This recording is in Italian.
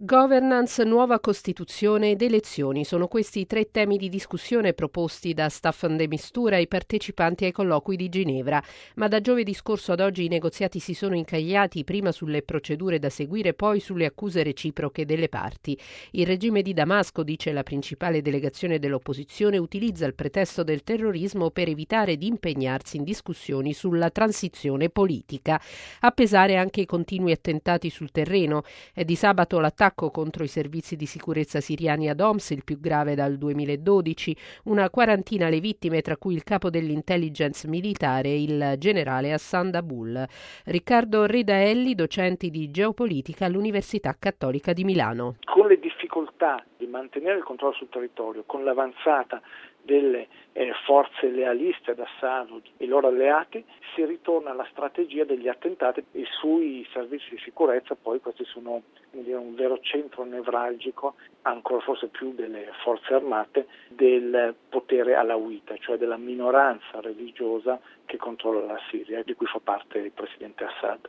Governance, nuova Costituzione ed elezioni sono questi i 3 temi di discussione proposti da Staffan de Mistura ai partecipanti ai colloqui di Ginevra, ma da giovedì scorso ad oggi i negoziati si sono incagliati prima sulle procedure da seguire, poi sulle accuse reciproche delle parti. Il regime di Damasco, dice la principale delegazione dell'opposizione, utilizza il pretesto del terrorismo per evitare di impegnarsi in discussioni sulla transizione politica. A pesare anche i continui attentati sul terreno. È di sabato l'attacco contro i servizi di sicurezza siriani ad Homs, il più grave dal 2012, una quarantina le vittime, tra cui il capo dell'intelligence militare, il generale Hassan Dabul. Riccardo Redaelli, docente di geopolitica all'Università Cattolica di Milano. Con le difficoltà di mantenere il controllo sul territorio, con l'avanzata delle forze lealiste ad Assad e i loro alleati, si ritorna alla strategia degli attentati e sui servizi di sicurezza. Poi questi sono un vero centro nevralgico, ancora forse più delle forze armate, del potere alawita, cioè della minoranza religiosa che controlla la Siria, di cui fa parte il presidente Assad.